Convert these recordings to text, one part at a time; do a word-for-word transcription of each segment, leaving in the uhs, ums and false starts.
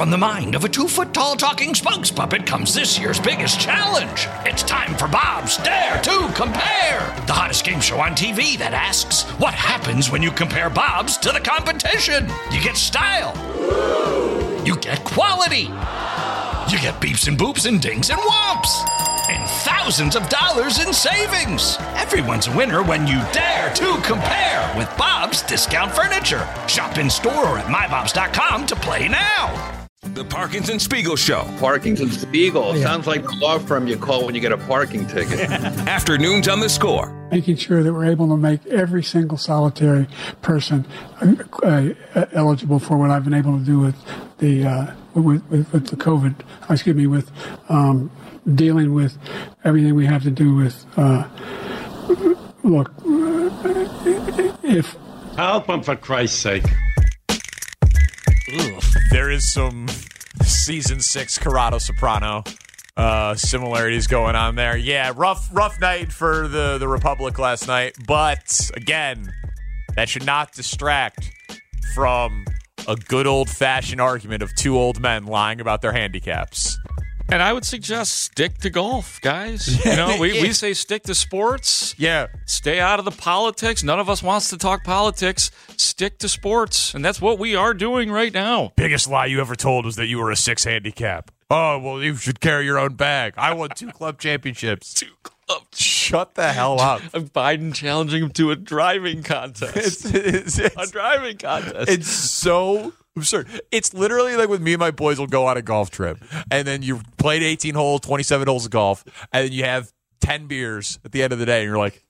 From the mind of a two-foot-tall talking spokes puppet comes this year's biggest challenge. It's time for Bob's Dare to Compare, the hottest game show on T V that asks, what happens when you compare Bobs to the competition? You get style. You get quality. You get beeps and boops and dings and whomps. And thousands of dollars in savings. Everyone's a winner when you dare to compare with Bob's Discount Furniture. Shop in store or at my bobs dot com to play now. The Parkinson Spiegel Show. Parkinson Spiegel. Yeah. Sounds like the law firm you call when you get a parking ticket. Afternoons on The Score. Making sure that we're able to make every single solitary person uh, uh, eligible for what I've been able to do with the uh, with, with, with the COVID. Excuse me, with um, dealing with everything we have to do with. Uh, look, if help them for Christ's sake. Ugh. There is some season six Corrado Soprano uh, similarities going on there. Yeah, rough rough night for the, the Republic last night. But, again, that should not distract from a good old-fashioned argument of two old men lying about their handicaps. And I would suggest stick to golf, guys. You know, we, we say stick to sports. Yeah. Stay out of the politics. None of us wants to talk politics. Stick to sports. And that's what we are doing right now. Biggest lie you ever told was that you were a six handicap. Oh, well, you should carry your own bag. I won two club championships. Two club. Shut the hell up. Biden challenging him to a driving contest. It's, it's, it's, a driving contest. It's so absurd. It's literally like when me and my boys will go on a golf trip, and then you played eighteen holes, twenty-seven holes of golf, and then you have ten beers at the end of the day, and you're like,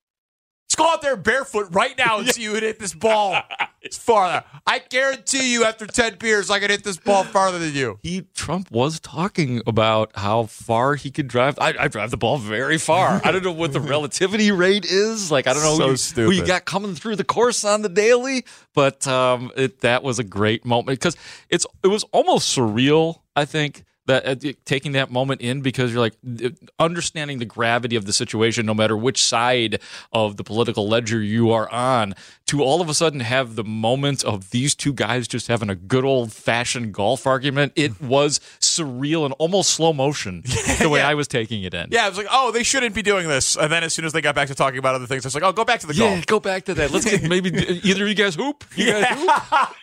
let's go out there barefoot right now and see you hit this ball. It's farther. I guarantee you after ten beers, I can hit this ball farther than you. He Trump was talking about how far he could drive. I, I drive the ball very far. I don't know what the relativity rate is. Like, I don't know so who, stupid. who you got coming through the course on the daily. But um, it, that was a great moment because it's it was almost surreal, I think, that uh, taking that moment in because you're like understanding the gravity of the situation, no matter which side of the political ledger you are on, to all of a sudden have the moment of these two guys just having a good old fashioned golf argument. It was surreal and almost slow motion the way yeah. I was taking it in. Yeah, I was like, oh, they shouldn't be doing this. And then as soon as they got back to talking about other things, I was like, oh, go back to the yeah, golf. Go back to that. Let's get maybe either of you guys hoop. You guys yeah. hoop.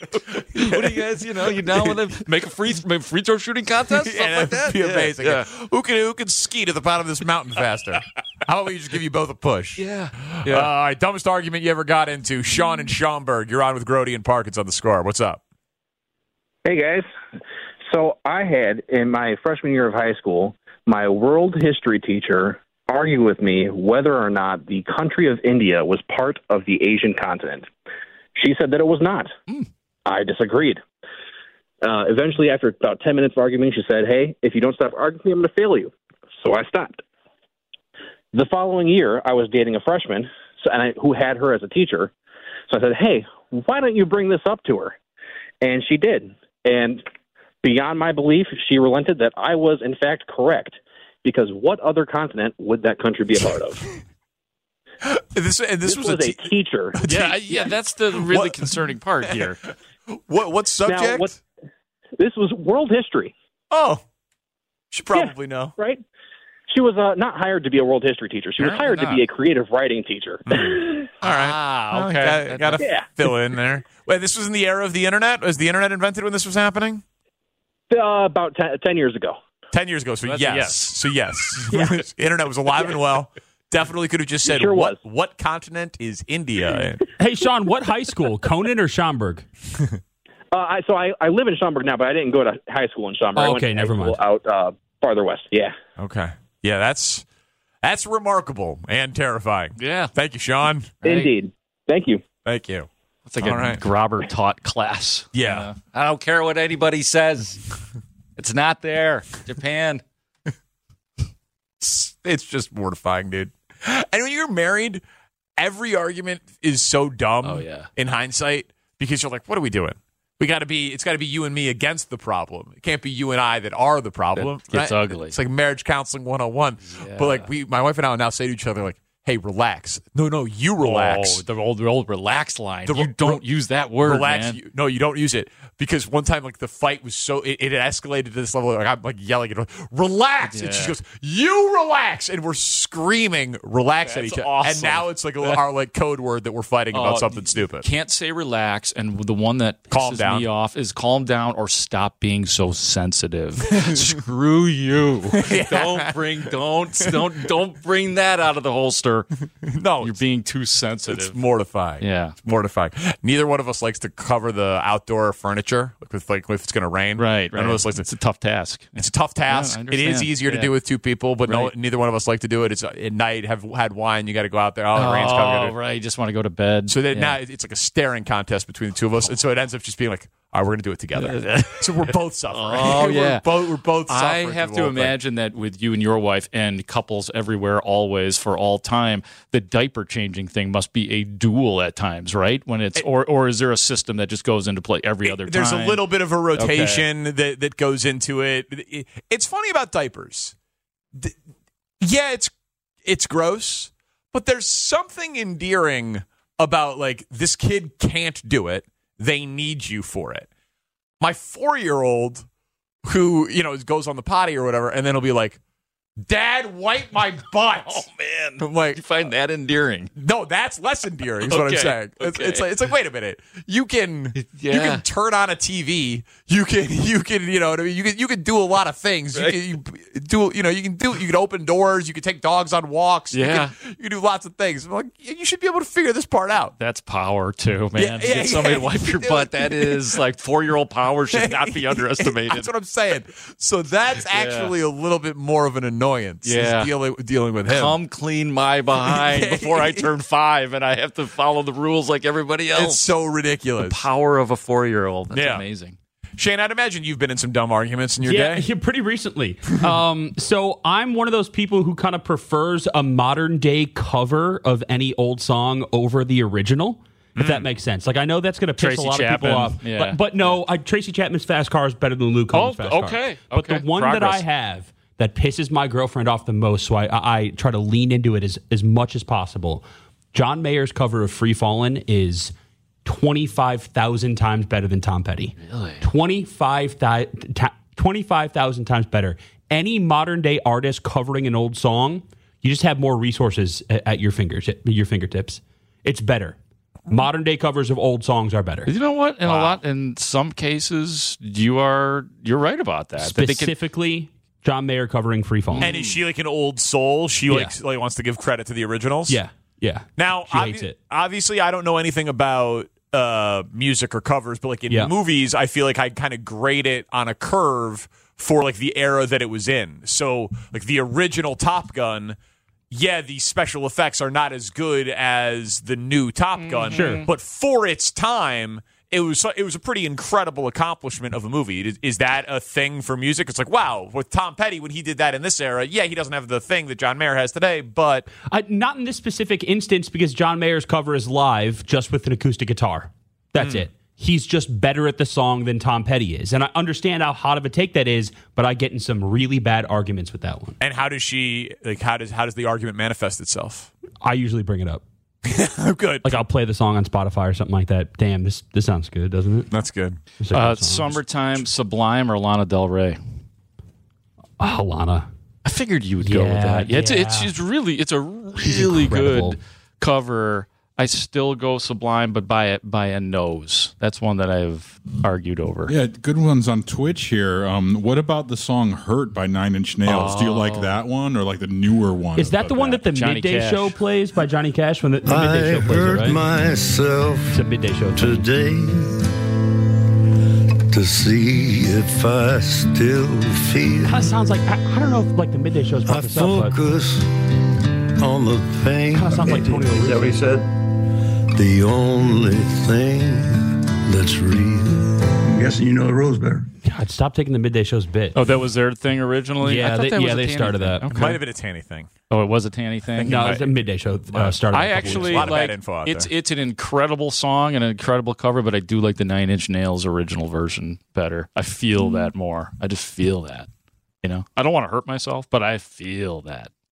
What do you guys, you know, you down with it? Make a free make a free throw shooting contest? Something yeah, like that? That'd be yeah, amazing. Yeah. Who can who can ski to the bottom of this mountain faster? How about we just give you both a push? Yeah. yeah. Uh, all right, dumbest argument you ever got into. Sean and Schaumburg, you're on with Grody and Parkins on The Score. What's up? Hey, guys. So I had, in my freshman year of high school, my world history teacher argue with me whether or not the country of India was part of the Asian continent. She said that it was not. Mm. I disagreed. Uh, eventually, after about ten minutes of arguing, she said, hey, if you don't stop arguing, I'm going to fail you. So I stopped. The following year, I was dating a freshman so, and I, who had her as a teacher. So I said, hey, why don't you bring this up to her? And she did. And beyond my belief, she relented that I was, in fact, correct. Because what other continent would that country be a part of? this, and this, this was, was a, te- a teacher. Yeah, yeah, that's the really what? concerning part here. What what subject? Now, what, this was world history. Oh, should probably yeah, know, right? She was uh, not hired to be a world history teacher. She was Apparently hired not. to be a creative writing teacher. Mm. All right, ah, okay, well, got to yeah. fill in there. Wait, this was in the era of the internet. Was the internet invented when this was happening? Uh, about ten, ten years ago. Ten years ago. So well, yes. yes. So yes, yeah. internet was alive yeah. and well. Definitely could have just said, sure what was. what continent is India? Hey, Sean, what high school? Conan or Schaumburg? Uh, I, so I, I live in Schaumburg now, but I didn't go to high school in Schaumburg. Oh, I went okay, to never high mind. school out uh, farther west. Yeah. Okay. Yeah, that's that's remarkable and terrifying. Yeah. Thank you, Sean. Indeed. Thank you. Thank you. It's like All a right. Grobber taught class. Yeah. Uh, I don't care what anybody says. It's not there. Japan. It's, it's just mortifying, dude. And when you're married, every argument is so dumb oh, yeah. in hindsight because you're like, what are we doing? We got to be, it's got to be you and me against the problem. It can't be you and I that are the problem. It gets right? ugly. It's like marriage counseling one oh one. Yeah. But like we, my wife and I will now say to each other, like, hey, relax. No, no, you relax. Oh, the old, the old relax line. The, you don't re- use that word, relax. man. You, no, you don't use it because one time, like the fight was so it, it escalated to this level. Like I'm like yelling at her, relax, Yeah. and she goes, "You relax," and we're screaming, "Relax" at That's each other. awesome. And now it's like a, our like code word that we're fighting about Oh, something stupid. Can't say relax, and the one that Calm pisses down. me off is calm down or stop being so sensitive. Screw you! Don't bring don't don't don't bring that out of the holster. No, You're being too sensitive. it's mortifying. Yeah. It's mortifying. Neither one of us likes to cover the outdoor furniture like with like if it's going to rain. Right, None right. of us likes to. It's a tough task. It's a tough task. Yeah, I it is understand. easier to Yeah. do with two people, but no, Right. neither one of us like to do it. It's at night. Have had wine. You got to go out there. Oh, the rain's coming. Oh, right. You just want to go to bed. So that Yeah. now it's like a staring contest between the two of us, and so it ends up just being like, all right, we're going to do it together. So we're both suffering. Oh, yeah. we're both we're both. I Suffering have through to the whole thing. imagine that with you and your wife and couples everywhere, always, for all time, the diaper changing thing must be a duel at times, right? When it's or or is there a system that just goes into play every other There's time? a little bit of a rotation that, that goes into it. It- It's funny about diapers. The- Yeah, it's it's gross, but there's something endearing about like this kid can't do it. They need you for it. My four-year-old who, you know, goes on the potty or whatever, and then he'll be like, Dad, wipe my butt. Oh man, I'm like, you find that endearing? no, that's less endearing. Is what I'm Okay, saying. It's, okay. it's like it's like wait a minute. You can you Yeah. can turn on a T V. You can you can you know what I mean. You can you can do a lot of things. Right. You can you do you know you can do you can open doors. You can take dogs on walks. Yeah. you can, you can do lots of things. I'm like you should be able to figure this part out. That's power too, man. Yeah, yeah, Get somebody yeah. to wipe your butt. That is like four-year-old power should not be underestimated. That's what I'm saying. So that's actually a little bit more of an annoyance. is Yeah. dealing dealing with him. Come clean my behind before I turn five, and I have to follow the rules like everybody else. It's so ridiculous. Power of a four-year-old. That's Yeah. amazing. Shane, I'd imagine you've been in some dumb arguments in your yeah, day. yeah, pretty recently. um, so I'm one of those people who kind of prefers a modern day cover of any old song over the original. If that makes sense. Like, I know that's going to piss Tracy a lot Chapman, of people off. yeah. But, but no, I, Tracy Chapman's Fast Car is better than Luke Combs' Oh, Fast Car. okay, But okay. the one that Progress. I have that pisses my girlfriend off the most, so I, I, I try to lean into it as, as much as possible. John Mayer's cover of Free Fallin' is twenty-five thousand times better than Tom Petty. Really? twenty-five thousand times better. Any modern day artist covering an old song, you just have more resources at, at your fingers, at your fingertips. It's better. Modern day covers of old songs are better. You know what? In a lot, in some cases, you are you're right about that. That they can- Specifically, John Mayer covering Free Fallin'. And is she like an old soul? She Yeah. like, like wants to give credit to the originals. Yeah, yeah. Now, She obvi- hates it. obviously, I don't know anything about uh, music or covers, but like in Yeah. movies, I feel like I kind of grade it on a curve for like the era that it was in. So, like the original Top Gun. Yeah, the special effects are not as good as the new Top Gun, Sure. but for its time, it was it was a pretty incredible accomplishment of a movie. Is, is that a thing for music? It's like, wow, with Tom Petty when he did that in this era, yeah, he doesn't have the thing that John Mayer has today, but Uh, not in this specific instance because John Mayer's cover is live just with an acoustic guitar. That's it. He's just better at the song than Tom Petty is. And I understand how hot of a take that is, but I get in some really bad arguments with that one. and how does she like? How does how does the argument manifest itself? I usually bring it up. Good, Like I'll play the song on Spotify or something like that. Damn, this this sounds good, doesn't it? that's good. It's a uh, good song. Summertime, Sublime, or Lana Del Rey. Oh, Lana. I figured you would go with Yeah, that. Yeah, it's, it's yeah. it's really it's a She's really incredible. good cover. I still go Sublime, but by a, by a nose. That's one that I've argued over. Yeah, good ones on Twitch here. Um, what about the song "Hurt" by Nine Inch Nails? Do you like that one or like the newer one? Is that of the one that the Johnny midday Cash. show plays by Johnny Cash? When the, the midday show plays it, right? myself It's a midday show. too. today to see if I still feel. Kind of sounds like I, I don't know if like the midday show is I brought this up, but focus on the pain. kind of sounds like Tony Is that what he O'Reilly. said? The only thing that's real. I'm guessing you know the rules better. God, stop taking the midday show's bit. Oh, that was their thing originally? I Yeah, thought they- that was yeah, a they Tanny started thing. that. Okay. Might have been a Tanny thing. Oh, it was a Tanny thing? No, might- it's a midday show uh, started. I a couple actually weeks A lot of like bad info out it's there. it's an incredible song and an incredible cover, but I do like the Nine Inch Nails original version better. I feel that more. I just feel that. You know, I don't want to hurt myself, but I feel that.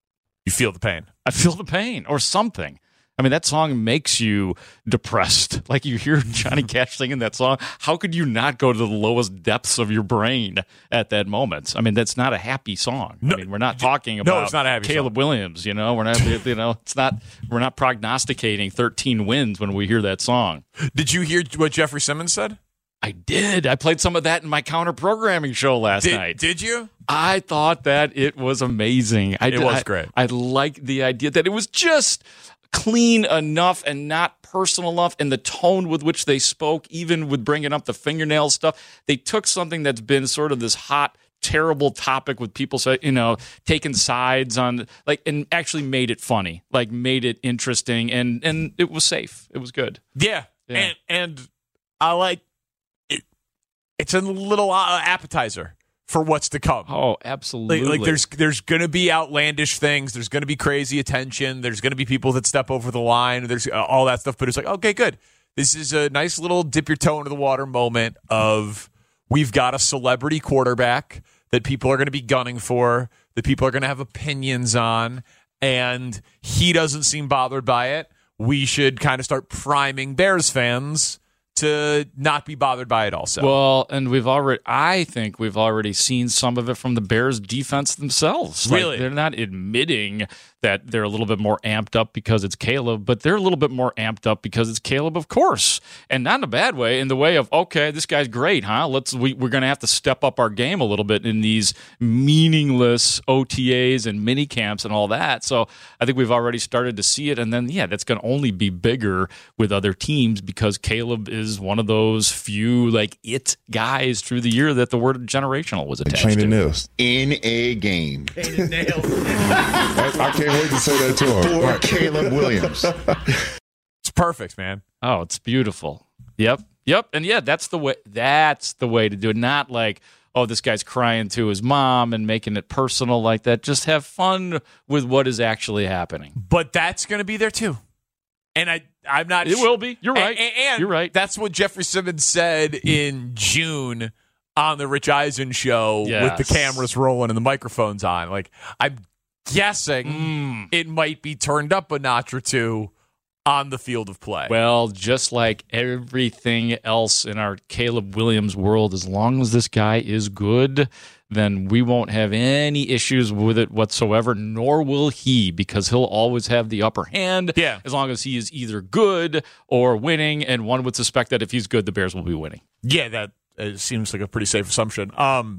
You feel the pain. I feel the pain or something. I mean, that song makes you depressed. Like you hear Johnny Cash singing that song. How could you not go to the lowest depths of your brain at that moment? I mean, that's not a happy song. No, I mean, we're not talking about no, it's not a happy Caleb song. Williams. You know, we're not. You know, it's not. We're not prognosticating thirteen wins when we hear that song. Did you hear what Jeffrey Simmons said? I did. I played some of that in my counter programming show last Did, night. did you? I thought that it was amazing. I, It was I, great. I liked the idea that it was just clean enough and not personal enough, and the tone with which they spoke, even with bringing up the fingernail stuff. They took something that's been sort of this hot, terrible topic with people, say, you know, taking sides on, like, and actually made it funny, like made it interesting, and and it was safe. It was good. Yeah, Yeah. and and I like it. It's a little uh, appetizer for what's to come. Oh, absolutely. Like, like there's there's going to be outlandish things. There's going to be crazy attention. There's going to be people that step over the line. There's uh, all that stuff. But it's like, okay, good. This is a nice little dip your toe into the water moment of we've got a celebrity quarterback that people are going to be gunning for, that people are going to have opinions on, and he doesn't seem bothered by it. We should kind of start priming Bears fans to not be bothered by it also. Well, and we've already, I think we've already seen some of it from the Bears defense themselves. Like, Really? they're not admitting that they're a little bit more amped up because it's Caleb, but they're a little bit more amped up because it's Caleb, of course. And not in a bad way, in the way of, okay, this guy's great, huh? Let's, we, we're going to have to step up our game a little bit in these meaningless O T As and mini camps and all that. So I think we've already started to see it. And then, yeah, that's going to only be bigger with other teams because Caleb is one of those few, like, it guys through the year that the word generational was attached Chain to. and nails. In a game. I, I can't wait to say that to him. For Caleb Williams. It's perfect, man. Oh, it's beautiful. Yep. Yep. And yeah, that's the way that's the way to do it. Not like, oh, this guy's crying to his mom and making it personal like that. Just have fun with what is actually happening. But that's going to be there too. And I, I'm not. It will be. You're right. And, and, and You're right. That's what Jeffrey Simmons said in June on the Rich Eisen show Yes. with the cameras rolling and the microphones on. Like, I'm guessing Mm. it might be turned up a notch or two on the field of play. Well, just like everything else in our Caleb Williams world, as long as this guy is good, then we won't have any issues with it whatsoever, nor will he, because he'll always have the upper hand Yeah. as long as he is either good or winning, and one would suspect that if he's good, the Bears will be winning. Yeah, that uh, seems like a pretty safe assumption. Um,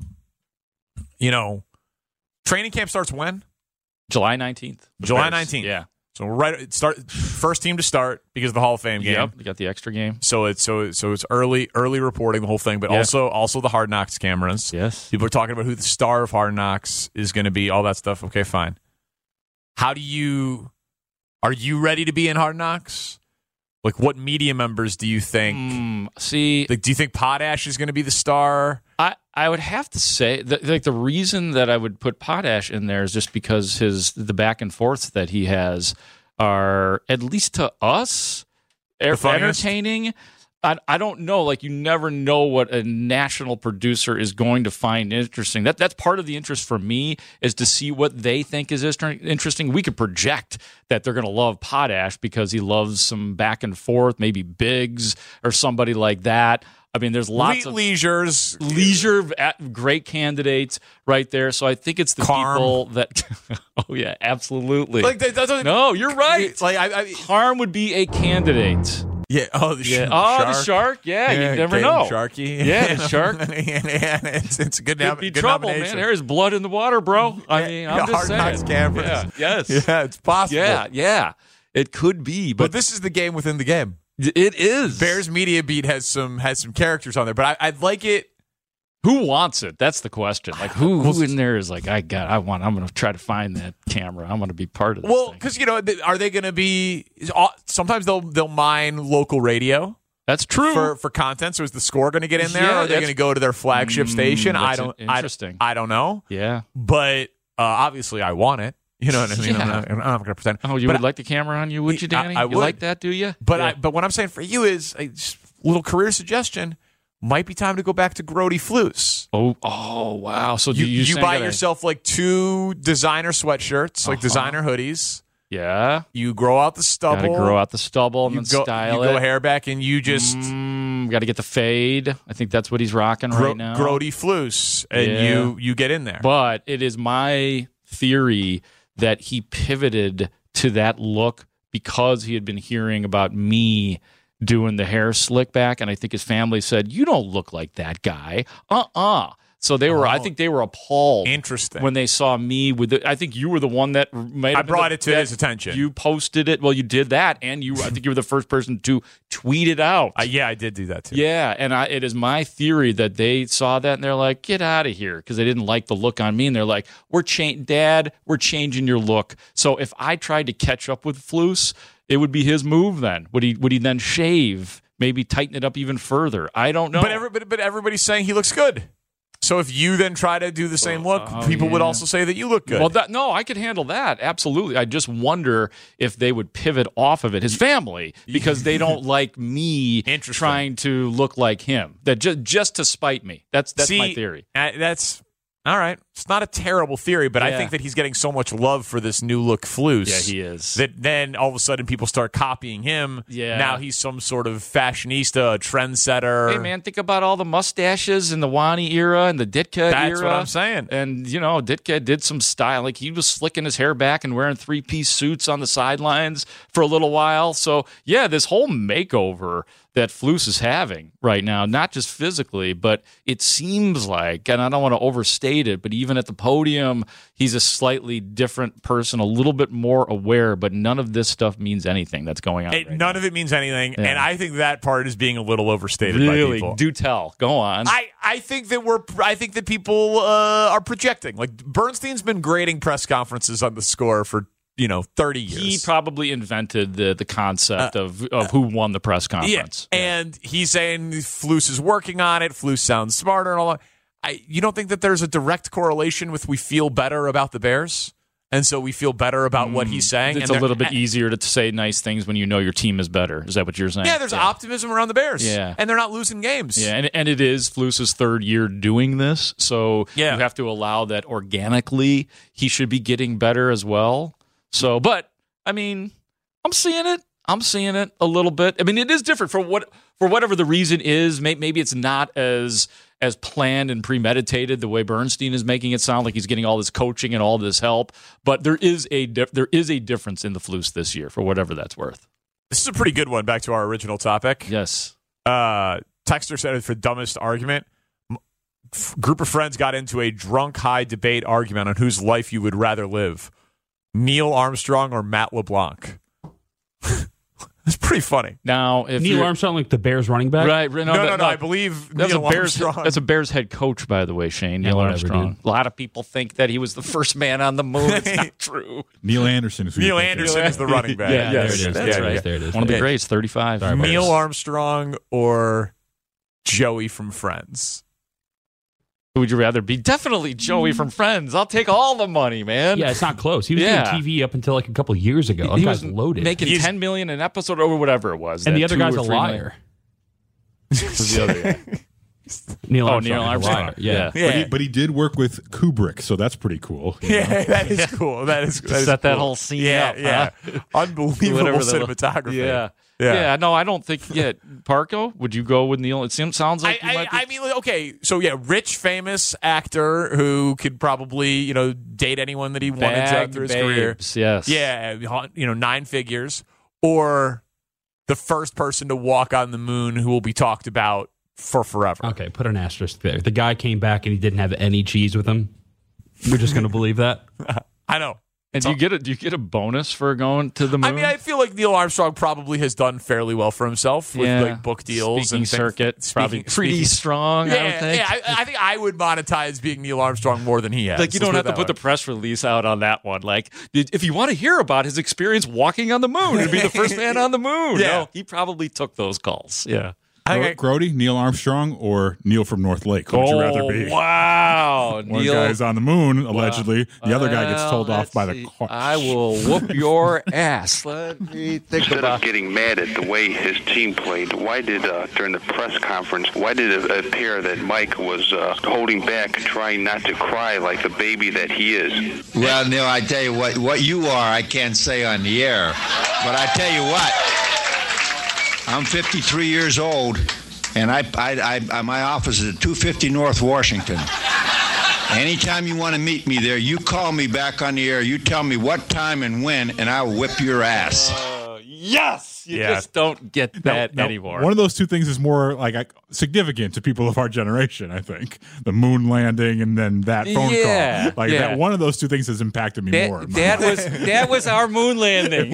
you know, training camp starts when? July nineteenth. The July Bears. nineteenth. Yeah. So right, it start first team to start because of the Hall of Fame game. Yep. You got the extra game. So it's so so it's early early reporting the whole thing, but Yeah. also also the Hard Knocks cameras. Yes. People are talking about who the star of Hard Knocks is going to be, all that stuff. Okay, fine. How do you are you ready to be in Hard Knocks? Like, what media members do you think? Mm, see, like, do you think Potash is going to be the star? I, I would have to say that, like, the reason that I would put Potash in there is just because his the back and forths that he has are, at least to us, er- funniest? entertaining. I, I don't know. Like, you never know what a national producer is going to find interesting. That that's part of the interest for me, is to see what they think is inter- interesting. We could project that they're going to love Potash because he loves some back and forth, maybe Biggs or somebody like that. I mean, there's lots Le- of leisures, leisure, at- great candidates right there. So I think it's the Carm. people that. Oh yeah, absolutely. Like, that doesn't, no, you're right. It's like I, I, Harm would be a candidate. yeah. Oh, the, Yeah. sh- Oh, shark. the shark. Yeah, Yeah, you never Caitlin know. Sharkey. Yeah, the shark. and, and it's, it's a good, Could nom- be good trouble, nomination. man. There's blood in the water, bro. I mean, I'm Yeah, just Hard saying. Knocks cameras. Yeah. Yes. Yeah, it's possible. Yeah. Yeah. It could be, But but, this is the game within the game. it is. Bears media beat has some has some characters on there, but I, I'd like it. Who wants it? That's the question. Like, who, who in there is like, I got, I want, I'm going to try to find that camera. I'm going to be part of this Well, thing. because you know, th- are they going to be? is all- Sometimes they'll they'll mine local radio That's true. for for content. So is the score going to get in there? Yeah, or are they that's- going to go to their flagship Mm, station? I that's don't. in- I- interesting. I, don't know. yeah. But uh, obviously, I want it. You know what I mean? Yeah. I'm not, I'm not going to pretend. Oh, you But would I- like the camera on you, would you, Danny? I You would. like that, do you? But Yeah. I, but what I'm saying for you is a just little career suggestion: might be time to go back to Grody Fluce. Oh, oh, wow! So You, you, you, saying buy that I- yourself like two designer sweatshirts, like Uh-huh. designer hoodies. Yeah. You grow out the stubble. Got to grow out the stubble and you then go, style you it. go hair back, and you just Mm, got to get the fade. I think that's what he's rocking gro- right now. Grody Fluce, and Yeah. you you get in there. But it is my theory that he pivoted to that look because he had been hearing about me doing the hair slick back, and I think his family said, "You don't look like that guy." Uh-uh. So they were. I think they were appalled. Interesting. When they saw me with the, I think you were the one that made. I brought it to his attention. You posted it. Well, you did that, and you. I think you were the first person to tweet it out. Uh, yeah, I did do that too. Yeah, and I, it is my theory that they saw that and they're like, "Get out of here," because they didn't like the look on me, and they're like, "We're cha- Dad, we're changing your look." So if I tried to catch up with Fluce, it would be his move. Then would he? Would he then shave? Maybe tighten it up even further? I don't know. But every, but, but everybody's saying he looks good. So if you then try to do the same look, Oh, people would yeah. also say that you look good. Well, that, no, I could handle that. Absolutely. I just wonder if they would pivot off of it, his family, because they don't like me trying to look like him. That just just to spite me. That's that's See, my theory. uh, that's all right. It's not a terrible theory, but I Yeah. think that he's getting so much love for this new look Fluce. Yeah, he is. That then all of a sudden people start copying him. Yeah. Now he's some sort of fashionista, a trendsetter. Hey, man, think about all the mustaches in the Wani era and the Ditka era. That's what I'm saying. And, you know, Ditka did some style. Like, he was slicking his hair back and wearing three-piece suits on the sidelines for a little while. So, yeah, this whole makeover that Fluce is having right now, not just physically, but it seems like, and I don't want to overstate it, but even at the podium, he's a slightly different person, a little bit more aware, but none of this stuff means anything that's going on. It- right none of it means anything, Yeah. and I think that part is being a little overstated by Really? people. Do tell. Go on. I, I think that we're I think that people uh, are projecting. Like Bernstein's been grading press conferences on the Score for you know thirty years. He probably invented the the concept of of who won the press conference. Yeah. And he's saying Fluce is working on it. Fluce sounds smarter and all that. I, you don't think that there's a direct correlation with we feel better about the Bears? And so we feel better about what he's saying? It's and a little bit and- easier to say nice things when you know your team is better. Is that what you're saying? Yeah, there's optimism around the Bears. Yeah. And they're not losing games. Yeah, and, and it is Fluce's third year doing this, so Yeah. you have to allow that organically he should be getting better as well. So, but I mean, I'm seeing it. I'm seeing it a little bit. I mean, it is different for what for whatever the reason is. May, maybe it's not as as planned and premeditated the way Bernstein is making it sound like he's getting all this coaching and all this help. But there is a dif- there is a difference in the Fluce this year for whatever that's worth. This is a pretty good one. Back to our original topic. Yes. Uh, Texter said it for dumbest argument. M- f- group of friends got into a drunk high debate argument on whose life you would rather live, Neil Armstrong or Matt LeBlanc. It's pretty funny. Now, if Neil you're- Armstrong, like the Bears running back? Right, right. No, no, that- no. I believe that's Neil a Bears. Armstrong. That's a Bears head coach, by the way, Shane. Yeah, Neil whatever, Armstrong. dude. A lot of people think that he was the first man on the moon. It's not true. Neil Anderson is who Neil you're thinking. Anderson is the running back. Yeah, Yes, there it is. that's That's right. right. There it is. One of the Yeah. greats, thirty-five. Sorry, Bears. Neil Armstrong or Joey from Friends. Who would you rather be? Definitely Joey from Friends. I'll take all the money, man. Yeah, it's not close. He was Yeah. doing T V up until like a couple years ago. That he guy's was loaded. making He's- ten million an episode or whatever it was. and that the other two guy's or a three million. liar. Who's the other guy? Neil Oh, Armstrong. Neil is a Armstrong. liar. Yeah. Yeah. But, he, but he did work with Kubrick, so that's pretty cool. you know? Yeah, that is cool. That is, that is Set that cool. whole scene yeah, up, Yeah, huh? Unbelievable Whatever the- cinematography. Yeah. Yeah. yeah. No, I don't think. Yeah, Parco, would you go with Neil? It seems sounds I, like you I, might be. I mean, like, okay, so yeah, rich, famous actor who could probably, you know, date anyone that he wanted to Bag through his career. babes, yes. Yeah, you know, nine figures. Or the first person to walk on the moon who will be talked about for forever. Okay, put an asterisk there. The guy came back and he didn't have any cheese with him. We're just going to believe that? I know. And do you get a do you get a bonus for going to the moon? I mean, I feel like Neil Armstrong probably has done fairly well for himself with Yeah. like book deals Speaking and things. circuit, probably pretty strong, I Yeah, would think. yeah. I, I think I would monetize being Neil Armstrong more than he has. Like, you Let's don't have it to that put the way. press release out on that one. Like, did- if you want to hear about his experience walking on the moon and be the first man on the moon, Yeah. no, he probably took those calls. Yeah. I Gro- think I- Grody, Neil Armstrong, or Neil from North Lake? Who would you rather be? Wow. One Neil, guy's on the moon, allegedly. The other guy gets Well, told off let's by the see. car. I will whoop your ass. Let me think Instead about of getting mad at the way his team played, why did, uh, during the press conference, why did it appear that Mike was uh, holding back, trying not to cry like the baby that he is? Well, Neil, I tell you what, what you are, I can't say on the air. But I tell you what, I'm fifty-three years old, and I, I, I, my office is at two fifty North Washington. Anytime you want to meet me there, you call me back on the air. You tell me what time and when, and I'll whip your ass. Uh, yes! You Yeah. just don't get that Now, anymore. One of those two things is more like uh, significant to people of our generation, I think. The moon landing and then that phone Yeah, call. Like yeah. that, one of those two things has impacted me That, more. in my that life. was that was our moon landing.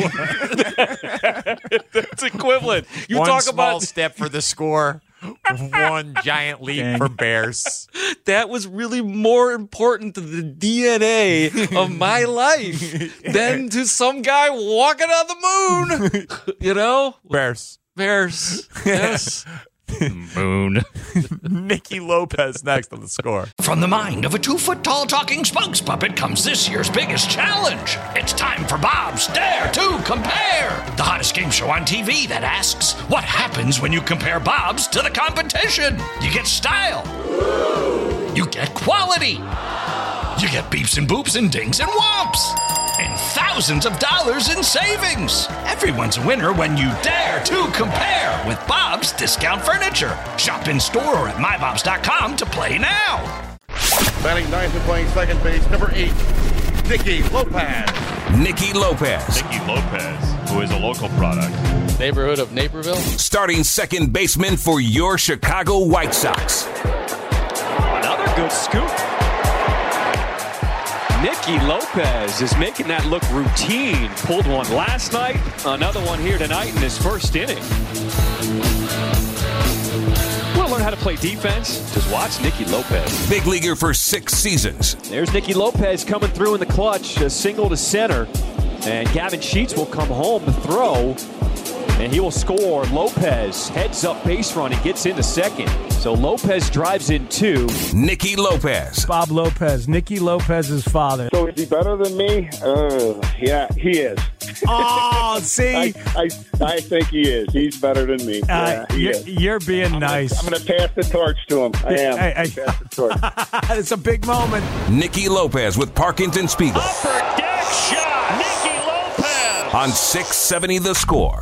That's equivalent. You One talk small about step for the score, one giant leap Dang. for Bears. that was really more important to the D N A of my life than to some guy walking on the moon. You know, Bears. Bears. Yes. Moon. Nicky Lopez next on the score. From the mind of a two-foot-tall talking spokes puppet comes this year's biggest challenge. It's time for Bob's Dare to Compare, the hottest game show on T V that asks, what happens when you compare Bob's to the competition? You get style. You get quality. You get beeps and boops and dings and whomps. And thousands of dollars in savings. Everyone's a winner when you dare to compare with Bob's Discount Furniture. Shop in store or at my bobs dot com to play now. Batting ninth and playing second base, number eight, Nicky Lopez. Nicky Lopez. Nicky Lopez, who is a local product. Neighborhood of Naperville. Starting second baseman for your Chicago White Sox. Another good scoop. Nicky Lopez is making that look routine. Pulled one last night, another one here tonight in his first inning. Want to learn how to play defense? Just watch Nicky Lopez. Big leaguer for six seasons. There's Nicky Lopez coming through in the clutch, a single to center. And Gavin Sheets will come home to throw. And he will score. Lopez heads up base run and gets into second. So Lopez drives in two. Nicky Lopez. Bob Lopez, Nicky Lopez's father. So is he better than me? Uh, yeah, he is. Oh, see? I, I, I think he is. He's better than me. Uh, yeah, he you're, is. you're being I'm nice. Gonna, I'm going to pass the torch to him. I am. Hey, hey. Pass the torch. It's a big moment. Nicky Lopez with Parkinson Spiegel. Upper deck shot, Nicky Lopez. On six seventy The Score.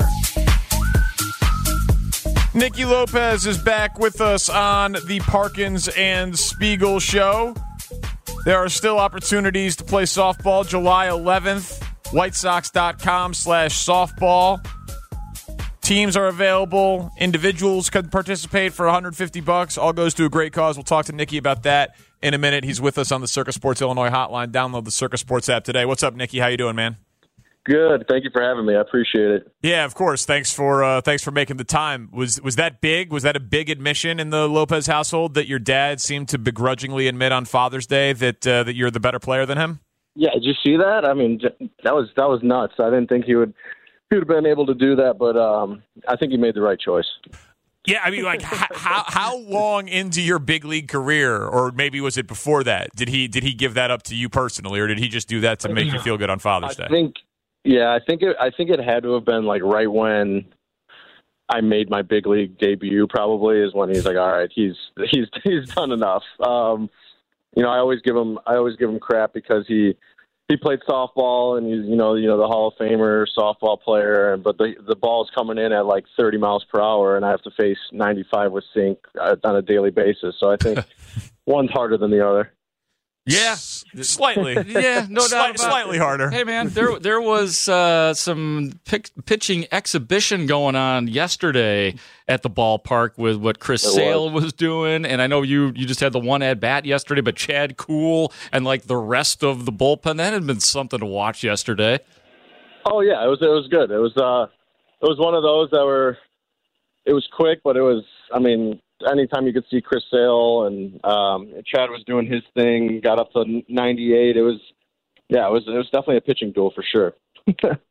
Nicky Lopez is back with us on the Parkins and Spiegel show. There are still opportunities to play softball July eleventh. White Sox dot com slash softball. Teams are available. Individuals can participate for one hundred fifty bucks. All goes to a great cause. We'll talk to Nicky about that in a minute. He's with us on the Circus Sports Illinois hotline. Download the Circus Sports app today. What's up, Nicky? How you doing, man? Good. Thank you for having me. I appreciate it. Yeah, of course. Thanks for uh, thanks for making the time. Was was that big? Was that a big admission in the Lopez household that your dad seemed to begrudgingly admit on Father's Day that uh, that you're the better player than him? Yeah, did you see that? I mean, that was that was nuts. I didn't think he would he would have been able to do that, but um, I think he made the right choice. Yeah, I mean, like how, how how long into your big league career, or maybe was it before that? Did he did he give that up to you personally, or did he just do that to make you feel good on Father's Day? I think. Yeah, I think it, I think it had to have been like right when I made my big league debut. Probably is when he's like, all right, he's he's he's done enough. Um, you know, I always give him I always give him crap because he he played softball and he's you know you know the Hall of Famer softball player, and but the the ball's coming in at like thirty miles per hour, and I have to face ninety-five with sink on a daily basis. So I think one's harder than the other. Yeah, slightly. Yeah, no Sli- doubt about slightly it. harder. Hey, man, there there was uh, some pick, pitching exhibition going on yesterday at the ballpark with what Chris It Sale was. was doing, and I know you you just had the one at bat yesterday, but Chad Kuhl and like the rest of the bullpen, that had been something to watch yesterday. Oh yeah, it was it was good. It was uh it was one of those that were it was quick, but it was I mean. Anytime you could see Chris Sale and um, Chad was doing his thing, got up to ninety-eight. It was, yeah, it was. It was definitely a pitching duel for sure.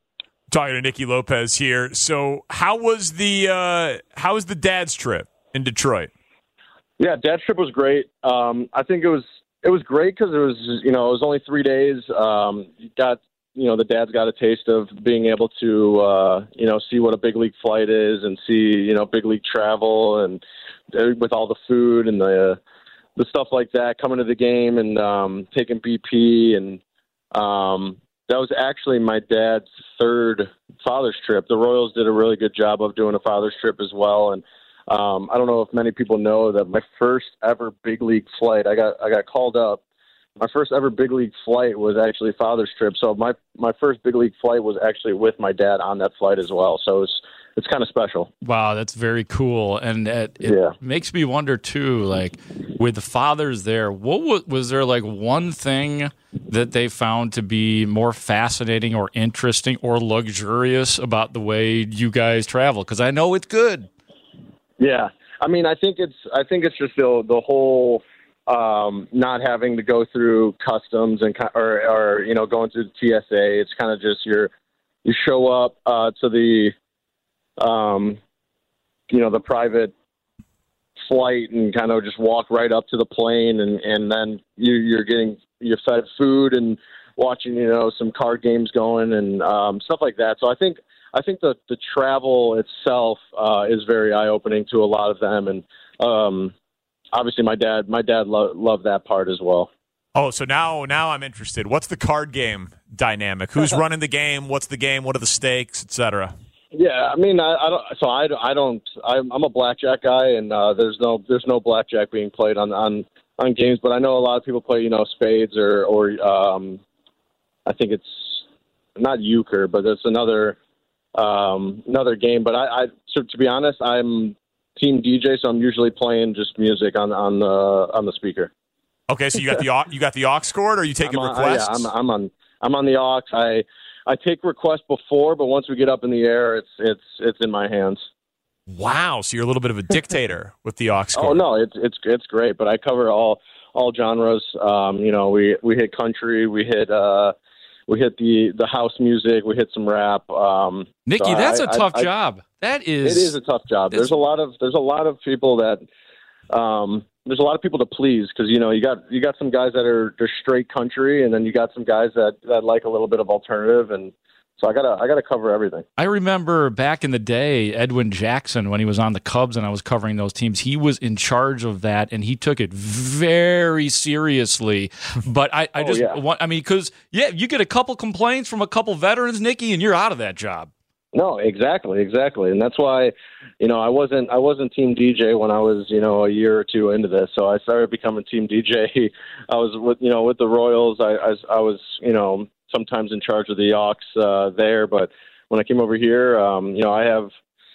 Talking to Nicky Lopez here. So, how was the uh, how was the dad's trip in Detroit? Yeah, dad's trip was great. Um, I think it was it was great because it was you know it was only three days. Um, you got you know the dad's got a taste of being able to uh, you know see what a big league flight is and see you know big league travel and uh, with all the food and the the stuff like that coming to the game and um, taking B P and. Um, That was actually my dad's third father's trip. The Royals did a really good job of doing a father's trip as well. And um, I don't know if many people know that my first ever big league flight, I got I got called up. My first ever big league flight was actually a father's trip. So my my first big league flight was actually with my dad on that flight as well. So it's it's kind of special. Wow, that's very cool, and it, it yeah. makes me wonder too. Like with the fathers there, what was, was there like one thing that they found to be more fascinating or interesting or luxurious about the way you guys travel? Because I know it's good. Yeah, I mean, I think it's I think it's just the the whole um, not having to go through customs and or, or you know going through the T S A. It's kind of just your you show up uh, to the um, you know the private flight and kind of just walk right up to the plane and, and then you, you're getting you're fed food and watching you know some card games going and um, stuff like that. So I think I think the the travel itself uh, is very eye opening to a lot of them, and um, obviously my dad my dad lo- loved that part as well. Oh, so now now I'm interested. What's the card game dynamic? Who's running the game? What's the game? What are the stakes, et cetera? Yeah, I mean, I, I don't. So I, I don't. I'm, I'm a blackjack guy, and uh, there's no there's no blackjack being played on, on on games. But I know a lot of people play, you know, spades or or um, I think it's not euchre, but it's another um, another game. But I, I so to be honest, I'm team D J, so I'm usually playing just music on on the on the speaker. Okay, so you got the aux, you got the aux cord, or are you taking I'm on, requests? Yeah, I'm, I'm on I'm on the aux. I. I take requests before, but once we get up in the air, it's it's it's in my hands. Wow, so you're a little bit of a dictator with the aux cord. Oh no, it's it's it's great. But I cover all all genres. Um, you know, we, we hit country, we hit uh, we hit the, the house music, we hit some rap. Um, Nicky, so that's I, a tough I, job. That is it is a tough job. There's a lot of there's a lot of people that. Um, there's a lot of people to please because you know you got you got some guys that are they're straight country, and then you got some guys that, that like a little bit of alternative, and so I gotta I gotta cover everything. I remember back in the day, Edwin Jackson, when he was on the Cubs and I was covering those teams, he was in charge of that, and he took it very seriously. But I, I Oh, just yeah. want I mean because yeah, you get a couple complaints from a couple veterans, Nicky, and you're out of that job. No, exactly, exactly, and that's why, you know, I wasn't I wasn't team D J when I was you know a year or two into this. So I started becoming team D J. I was with you know with the Royals. I I, I was you know sometimes in charge of the aux uh, there, but when I came over here, um, you know, I have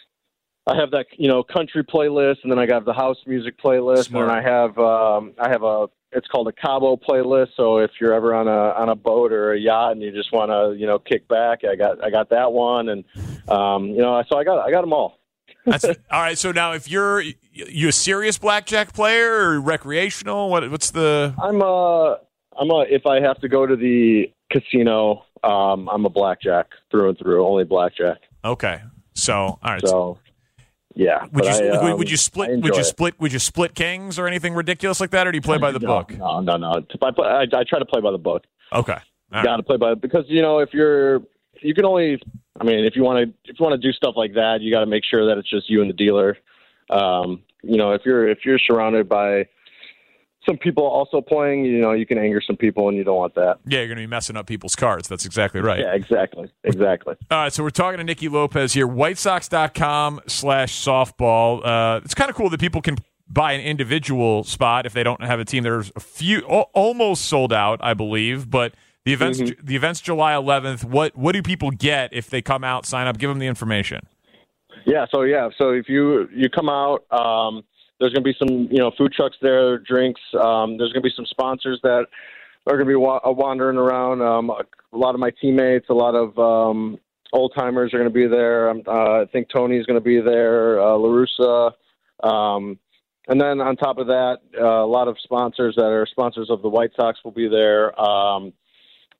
I have that you know country playlist, and then I got the house music playlist, Smart. and I have um, I have a it's called a Cabo playlist. So if you're ever on a on a boat or a yacht and you just want to you know kick back, I got I got that one, and um, you know so I got I got them all. That's, all right. So now, if you're you a serious blackjack player or recreational, what what's the? I'm a I'm a if I have to go to the casino, um, I'm a blackjack through and through, only blackjack. Okay. So all right. So yeah, Would but you I, would, um, would you split I enjoy would you it. split would you split kings or anything ridiculous like that, or do you play by the no, book? No, no, no. I, play, I, I try to play by the book. Okay. All Got to play by because you know if you're you can only I mean if you want to if you want to do stuff like that you got to make sure that it's just you and the dealer. Um, you know if you're if you're surrounded by some people also playing, you know you can anger some people and you don't want that. Yeah, you're going to be messing up people's cards. That's exactly right. Yeah, exactly, exactly. All right, so we're talking to Nicky Lopez here, white sox dot com slash softball. Uh, it's kind of cool that people can buy an individual spot if they don't have a team. There's a few, al- almost sold out, I believe, but the event's Mm-hmm. the event's July eleventh. What what do people get if they come out, sign up, give them the information? Yeah, so yeah, so if you you come out, um, there's going to be some you know food trucks there, drinks. Um, there's going to be some sponsors that are going to be wa- wandering around. Um, a lot of my teammates, a lot of um, old timers are going to be there. Um, uh, I think Tony's going to be there, uh, LaRussa, um, and then on top of that, uh, a lot of sponsors that are sponsors of the White Sox will be there. Um,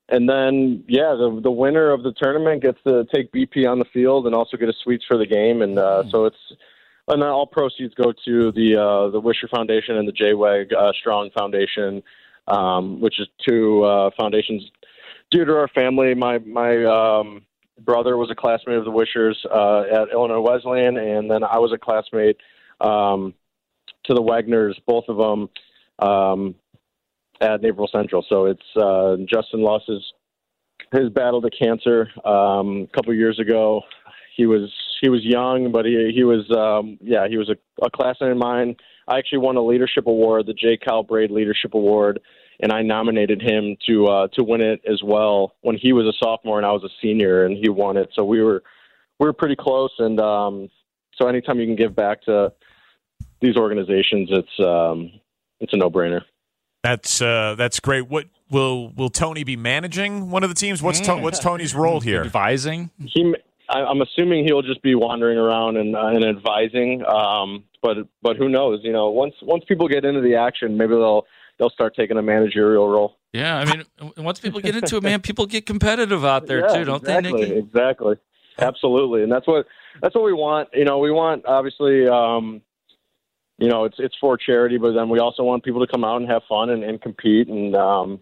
and then, yeah, the the winner of the tournament gets to take B P on the field and also get a suites for the game. And uh, so it's, and then all proceeds go to the uh, the Wisher Foundation and the J W E G uh, Strong Foundation, um, which is two uh, foundations dear to our family. My my um, brother was a classmate of the Wishers uh, at Illinois Wesleyan, and then I was a classmate um, to the Wagners, both of them um, at Naperville Central. So it's uh, Justin lost his his battle to cancer um, a couple of years ago. He was he was young, but he he was um, yeah he was a, a classmate of mine. I actually won a leadership award, the J. Cal Braid Leadership Award, and I nominated him to uh, to win it as well when he was a sophomore and I was a senior, and he won it. So we were we were pretty close, and um, so anytime you can give back to these organizations, it's um, it's a no brainer. That's uh, that's great. What will will Tony be managing one of the teams? What's to, what's Tony's role here? Advising. He, I, I'm assuming he'll just be wandering around and uh, and advising. Um, but but who knows? You know, once once people get into the action, maybe they'll they'll start taking a managerial role. Yeah, I mean, once people get into it, man, people get competitive out there yeah, too, don't exactly, they, Nikki? Exactly, absolutely, and that's what that's what we want. You know, we want obviously. Um, You know, it's it's for charity, but then we also want people to come out and have fun and, and compete, and um,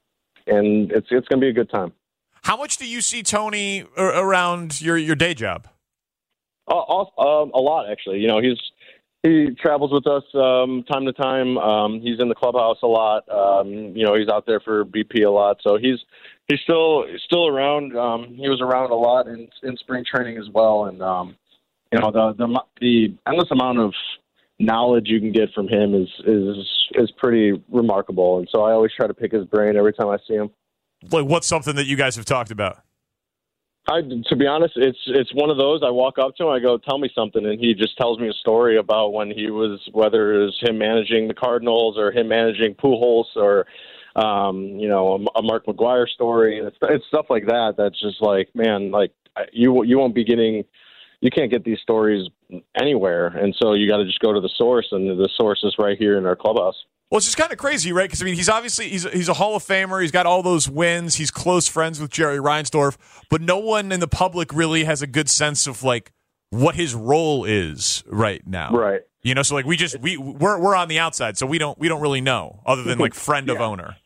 and it's it's going to be a good time. How much do you see Tony around your, your day job? Uh, um, a lot, actually. You know, he's he travels with us um, time to time. Um, he's in the clubhouse a lot. Um, you know, he's out there for B P a lot, so he's he's still still around. Um, he was around a lot in in spring training as well, and um, you know, the the the endless amount of knowledge you can get from him is is is pretty remarkable, and so I always try to pick his brain every time I see him. Like, what's something that you guys have talked about? I, to be honest, it's it's one of those. I walk up to him, I go, "Tell me something," and he just tells me a story about when he was, whether it was him managing the Cardinals or him managing Pujols or, um, you know, a, a Mark McGwire story. It's, it's stuff like that. That's just like, man, like you you won't be getting. You can't get these stories anywhere, and so you got to just go to the source, and the source is right here in our clubhouse. Well, it's just kind of crazy, right? Because I mean, he's obviously he's he's a Hall of Famer. He's got all those wins. He's close friends with Jerry Reinsdorf, but no one in the public really has a good sense of like what his role is right now. Right. You know, so like we just we we're we're on the outside, so we don't we don't really know other than like friend yeah. of owner.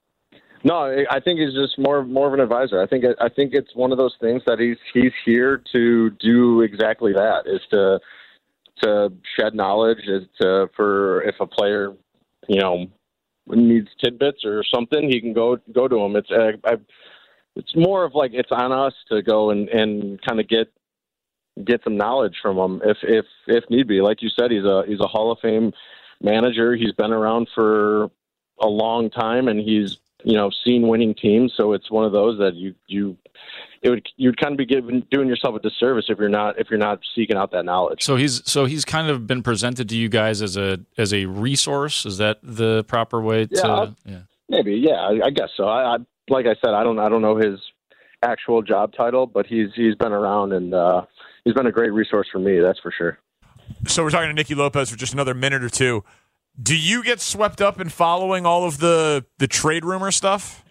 No, I think he's just more more of an advisor. I think I think it's one of those things that he's he's here to do exactly that, is to to shed knowledge, is to for if a player, you know, needs tidbits or something, he can go go to him. It's uh, I, it's more of like it's on us to go and, and kind of get get some knowledge from him if if if need be. Like you said, he's a he's a Hall of Fame manager. He's been around for a long time, and he's you know, seen winning teams. So it's one of those that you, you, it would, you'd kind of be giving, doing yourself a disservice if you're not, if you're not seeking out that knowledge. So he's, so he's kind of been presented to you guys as a, as a resource. Is that the proper way to, yeah, yeah. maybe. Yeah, I, I guess so. I, I, like I said, I don't, I don't know his actual job title, but he's, he's been around, and uh, he's been a great resource for me. That's for sure. So we're talking to Nicky Lopez for just another minute or two. Do you get swept up in following all of the, the trade rumor stuff?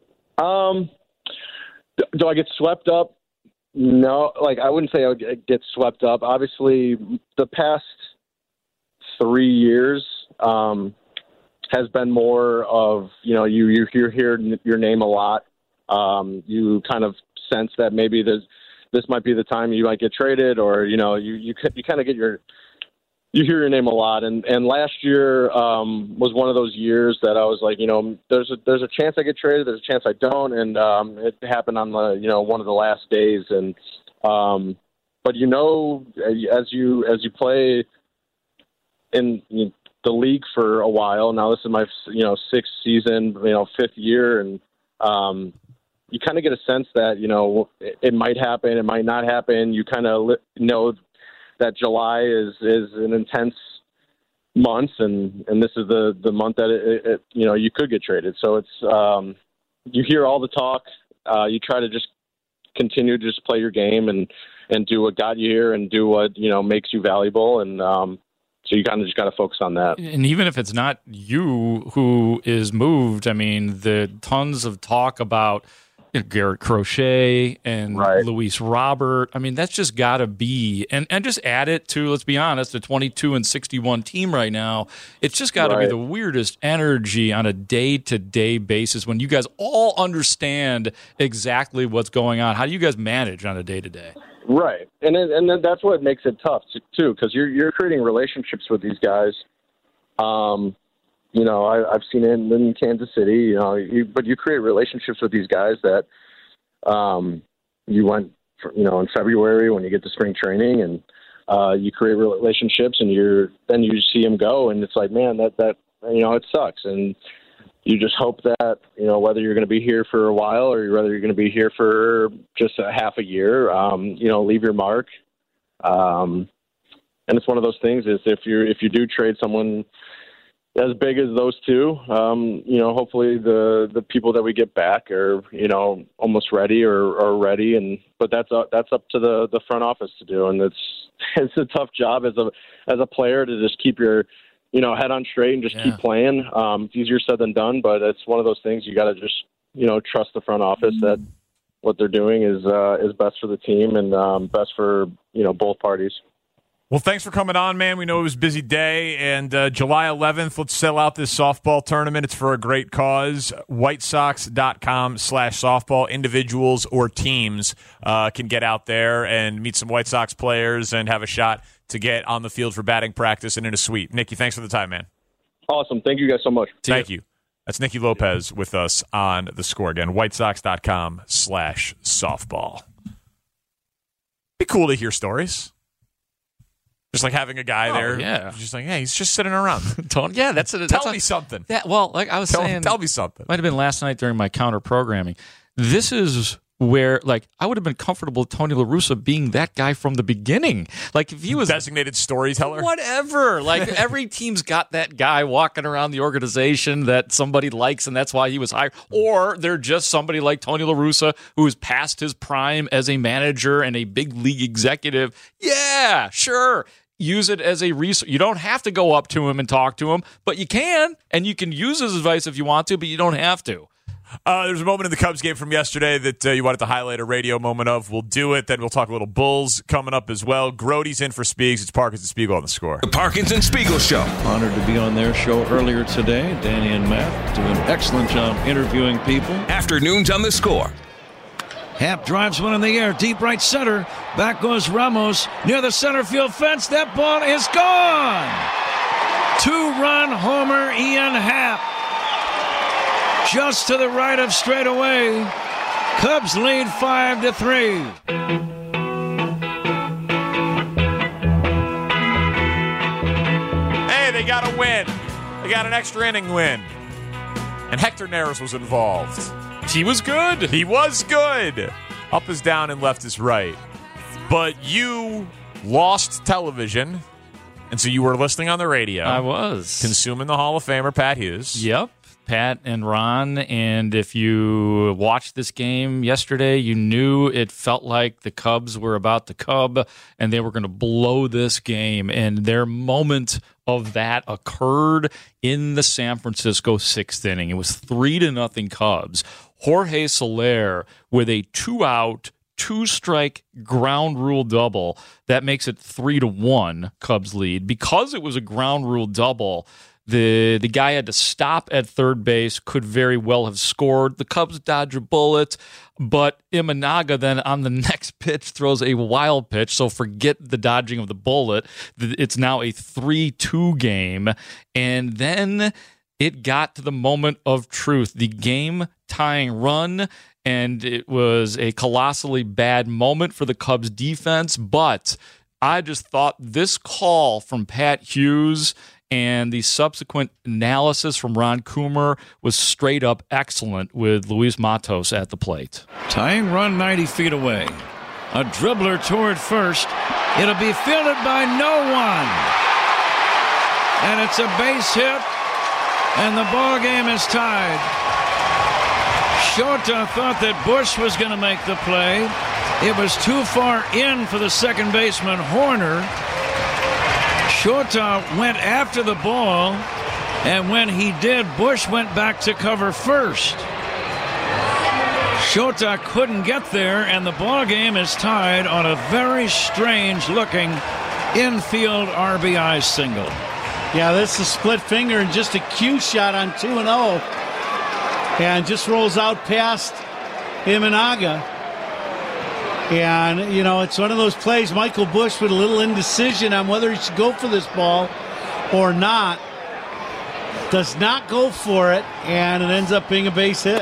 Um, do I get swept up? No, like I wouldn't say I would get swept up. Obviously, the past three years um, has been more of, you know, you you hear, hear your name a lot. Um, you kind of sense that maybe there's, this might be the time you might get traded, or, you know, you you, you kind of get your You hear your name a lot, and, and last year um, was one of those years that I was like, you know, there's a there's a chance I get traded, there's a chance I don't, and um, it happened on the you know one of the last days, and um, but you know, as you as you play in the league for a while now, this is my you know sixth season, you know fifth year, and um, you kind of get a sense that you know it, it might happen, it might not happen. You kind of li- know. that July is, is an intense month, and, and this is the, the month that it, it, you know you could get traded. So it's um, you hear all the talk. Uh, you try to just continue to just play your game and, and do what got you here and do what you know makes you valuable. And um, so you kind of just got to focus on that. And even if it's not you who is moved, I mean, the tons of talk about you know, Garrett Crochet and right. Luis Robert. I mean, that's just got to be, and, and just add it to, let's be honest, the twenty-two and sixty-one team right now. It's just got to right. be the weirdest energy on a day-to-day basis when you guys all understand exactly what's going on. How do you guys manage on a day-to-day? Right, and it, and then that's what makes it tough too, because you're you're creating relationships with these guys. Um, you know, I, I've seen it in Kansas City. You know, you, but you create relationships with these guys that um, you went, for, you know, in February when you get to spring training, and uh, you create relationships, and you're then you see them go, and it's like, man, that that you know, it sucks, and you just hope that, you know, whether you're going to be here for a while or whether you're going to be here for just a half a year, um, you know, leave your mark. Um, and it's one of those things is if you if you do trade someone as big as those two, um, you know, hopefully the, the people that we get back are, you know, almost ready or, or ready. And but that's up, that's up to the, the front office to do. And it's it's a tough job as a as a player to just keep your you know, head on straight and just yeah. keep playing. Um, it's easier said than done, but it's one of those things you got to just, you know, trust the front office that what they're doing is uh, is best for the team and um, best for, you know, both parties. Well, thanks for coming on, man. We know it was a busy day, and uh, July eleventh, let's sell out this softball tournament. It's for a great cause. Whitesox.com slash softball. Individuals or teams uh, can get out there and meet some White Sox players and have a shot to get on the field for batting practice and in a suite. Nicky, thanks for the time, man. Awesome. Thank you guys so much. Thank you. That's Nicky Lopez with us on The Score. Again, whitesox.com slash softball. Be cool to hear stories. Just like having a guy oh, there. Yeah. Just like, hey, he's just sitting around. yeah, that's a, Tell that's me a, something. That, well, like I was tell, saying. Tell me something. Might have been last night during my counter programming. This is where, like, I would have been comfortable with Tony La Russa being that guy from the beginning. Like, if he was designated storyteller, whatever. Like, every team's got that guy walking around the organization that somebody likes, and that's why he was hired. Or they're just somebody like Tony La Russa who is past his prime as a manager and a big league executive. Yeah, sure. Use it as a resource. You don't have to go up to him and talk to him, but you can, and you can use his advice if you want to, but you don't have to. Uh, there's a moment in the Cubs game from yesterday that uh, you wanted to highlight a radio moment of. We'll do it. Then we'll talk a little Bulls coming up as well. Grody's in for Speegs. It's Parkins and Spiegel on The Score. The Parkins and Spiegel Show. Honored to be on their show earlier today. Danny and Matt do an excellent job interviewing people. Afternoons on The Score. Happ drives one in the air, deep right center. Back goes Ramos near the center field fence. That ball is gone. Two-run homer, Ian Happ. Just to the right of straightaway. Cubs lead five to three. Hey, they got a win. They got an extra inning win. And Hector Neris was involved. He was good. He was good. Up is down and left is right. But you lost television, and so you were listening on the radio. I was. Consuming the Hall of Famer, Pat Hughes. Yep. Pat and Ron, and if you watched this game yesterday, you knew it felt like the Cubs were about to Cub, and they were going to blow this game, and their moment of that occurred in the San Francisco sixth inning. It was three to nothing Cubs. Jorge Soler with a two-out, two-strike ground rule double. That makes it three to one Cubs lead. Because it was a ground rule double, The the guy had to stop at third base, could very well have scored. The Cubs dodge a bullet, but Imanaga then on the next pitch throws a wild pitch, so forget the dodging of the bullet. It's now a three two game, and then it got to the moment of truth, the game-tying run, and it was a colossally bad moment for the Cubs defense, but I just thought this call from Pat Hughes and the subsequent analysis from Ron Coomer was straight up excellent with Luis Matos at the plate. Tying run ninety feet away. A dribbler toward first. It'll be fielded by no one. And it's a base hit, and the ball game is tied. Shota thought that Bush was going to make the play. It was too far in for the second baseman, Horner. Shota went after the ball, and when he did, Bush went back to cover first. Shota couldn't get there, and the ball game is tied on a very strange-looking infield R B I single. Yeah, this is a split finger and just a cue shot on two and oh. And just rolls out past Imanaga. And, you know, it's one of those plays, Michael Bush with a little indecision on whether he should go for this ball or not. Does not go for it, and it ends up being a base hit.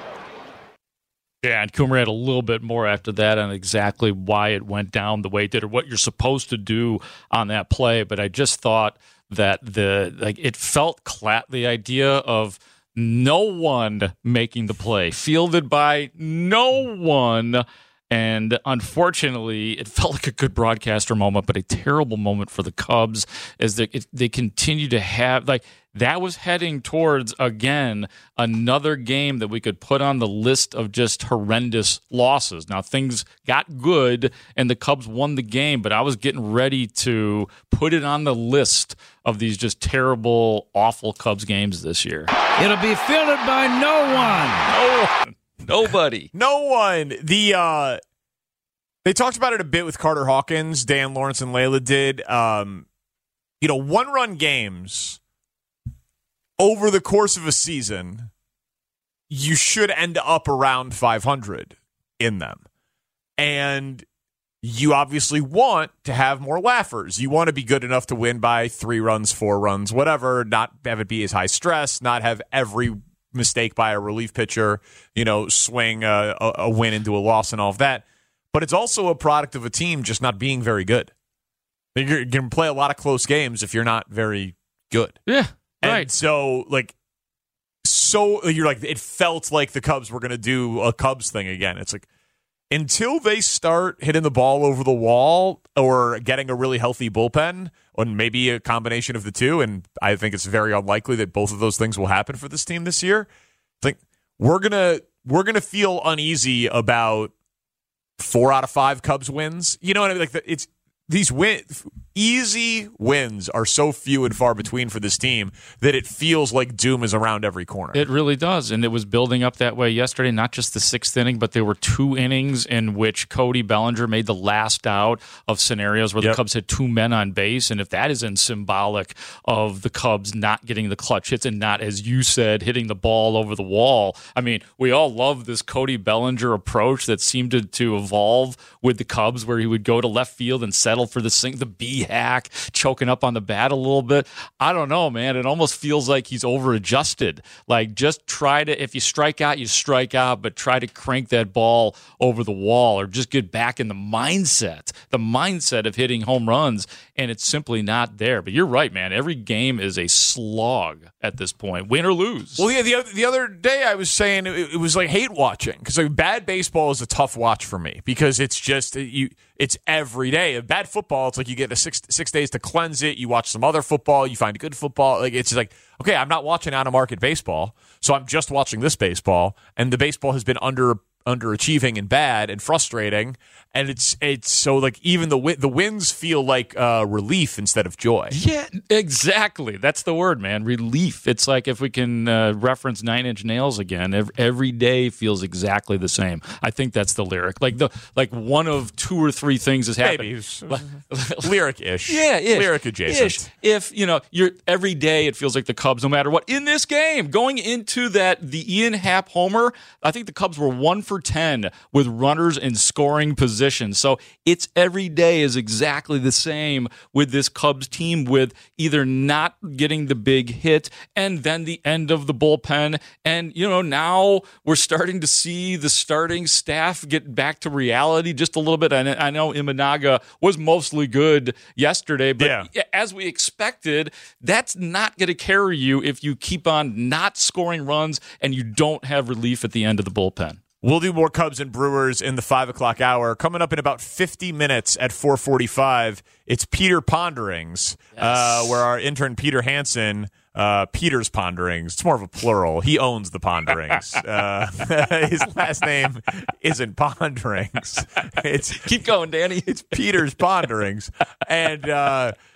Yeah, and Coomer had a little bit more after that on exactly why it went down the way it did or what you're supposed to do on that play. But I just thought that the like it felt cla- the idea of no one making the play, fielded by no one. And unfortunately, it felt like a good broadcaster moment, but a terrible moment for the Cubs as they, it, they continue to have, like, that was heading towards, again, another game that we could put on the list of just horrendous losses. Now, things got good, and the Cubs won the game, but I was getting ready to put it on the list of these just terrible, awful Cubs games this year. It'll be fielded by no one. No one. Nobody. No one. The uh, they talked about it a bit with Carter Hawkins, Dan Lawrence, and Layla did. Um, you know, one-run games over the course of a season, you should end up around five hundred in them. And you obviously want to have more laughers. You want to be good enough to win by three runs, four runs, whatever, not have it be as high stress, not have every mistake by a relief pitcher, you know, swing a, a win into a loss and all of that. But it's also a product of a team just not being very good. You're going to play a lot of close games if you're not very good. Yeah, right. And so, like, so you're like, it felt like the Cubs were going to do a Cubs thing again. It's like, until they start hitting the ball over the wall or getting a really healthy bullpen, or maybe a combination of the two, and I think it's very unlikely that both of those things will happen for this team this year. It's like we're gonna we're gonna feel uneasy about four out of five Cubs wins. You know what I mean? Like the, it's these win easy wins are so few and far between for this team that it feels like doom is around every corner. It really does, and it was building up that way yesterday, not just the sixth inning, but there were two innings in which Cody Bellinger made the last out of scenarios where yep. the Cubs had two men on base, and if that isn't symbolic of the Cubs not getting the clutch hits and not, as you said, hitting the ball over the wall. I mean, we all love this Cody Bellinger approach that seemed to, to evolve with the Cubs, where he would go to left field and settle for the sing, the B hack, choking up on the bat a little bit. I don't know, man. It almost feels like he's over-adjusted. Like, just try to, if you strike out, you strike out, but try to crank that ball over the wall or just get back in the mindset, the mindset of hitting home runs, and it's simply not there. But you're right, man. Every game is a slog at this point, win or lose. Well, yeah, the other, the other day I was saying it, it was like hate watching, because like bad baseball is a tough watch for me because it's just, you. It's every day. Bad football, it's like you get a six six days to cleanse it. You watch some other football. You find good football. Like it's like, okay, I'm not watching out-of-market baseball, so I'm just watching this baseball, and the baseball has been under underachieving and bad and frustrating, and it's it's so like even the win, the wins feel like uh, relief instead of joy. Yeah, exactly. That's the word, man. Relief. It's like if we can uh, reference Nine Inch Nails again. Every, every day feels exactly the same. I think that's the lyric. Like the like one of two or three things has happened. Lyric-ish. Yeah, ish. Lyric adjacent. Ish. If you know, you're every day it feels like the Cubs, no matter what. In this game, going into that the Ian Happ homer, I think the Cubs were one for ten with runners in scoring position. So it's every day is exactly the same with this Cubs team, with either not getting the big hit and then the end of the bullpen. And, you know, now we're starting to see the starting staff get back to reality just a little bit. And I know Imanaga was mostly good yesterday, but yeah. as we expected, that's not going to carry you if you keep on not scoring runs and you don't have relief at the end of the bullpen. We'll do more Cubs and Brewers in the five o'clock hour. Coming up in about fifty minutes at four forty-five, it's Peter Ponderings, yes. uh, where our intern Peter Hansen, uh, Peter's Ponderings, it's more of a plural. He owns the Ponderings. uh, his last name isn't Ponderings. It's Keep going, Danny. It's Peter's Ponderings. And uh,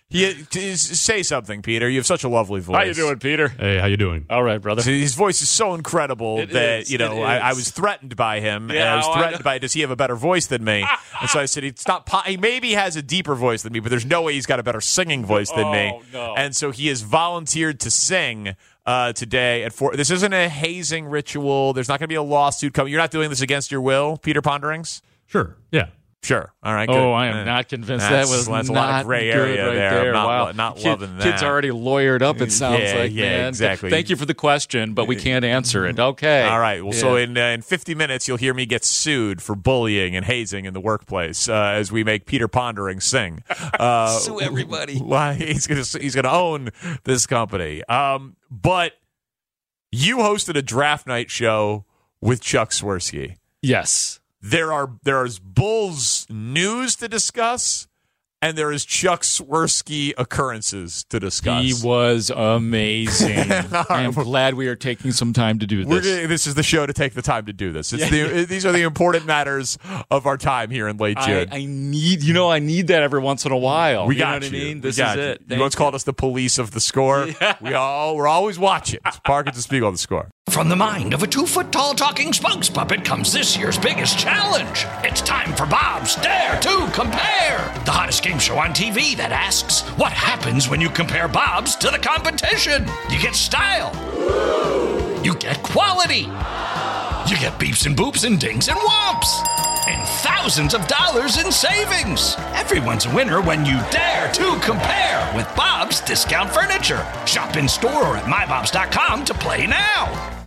He, t- say something, Peter. You have such a lovely voice. How you doing, Peter? Hey, how you doing? All right, brother. So his voice is so incredible It that, is, you know, it I, I is. was threatened by him. and Yeah, I was oh, I threatened know. by, does he have a better voice than me? And so I said, it's not po- he maybe has a deeper voice than me, but there's no way he's got a better singing voice than me. Oh, no. And so he has volunteered to sing uh, today at four. This isn't a hazing ritual. There's not going to be a lawsuit coming. You're not doing this against your will, Peter Ponderings? Sure. Yeah. Sure. All right. Good. Oh, I am Uh, not convinced. that's- That was that's a not lot of gray good area right there. there. I'm not, wow. lo- not Kid- loving that. Kids already lawyered up, it sounds Yeah, like, yeah, man. exactly. Thank you for the question, but we can't answer it. Okay. All right. Well, so Yeah. in uh, in fifty minutes, you'll hear me get sued for bullying and hazing in the workplace uh, as we make Peter Pondering sing. Uh, Sue everybody. Why he's gonna he's gonna own this company. Um, but you hosted a draft night show with Chuck Swirsky. Yes. There are there is Bulls news to discuss, and there is Chuck Swirsky occurrences to discuss. He was amazing. I'm glad we are taking some time to do We're this. gonna, this is the show to take the time to do this. It's Yeah. the, these are the important matters of our time here in late I, June. I need, you know, I need that every once in a while. we you got know what you. I mean? We This got is you. it. You Thank once called us the police of the score. We all we're always watching. It's Parkins and Spiegel on the score. From the mind of a two-foot-tall talking spokes puppet comes this year's biggest challenge. It's time for Bob's Dare to Compare, the hottest game show on T V that asks, what happens when you compare Bob's to the competition? You get style. You get quality. You get beeps and boops and dings and whomps. And thousands of dollars in savings. Everyone's a winner when you dare to compare with Bob's Discount Furniture. Shop in store or at my bobs dot com to play now.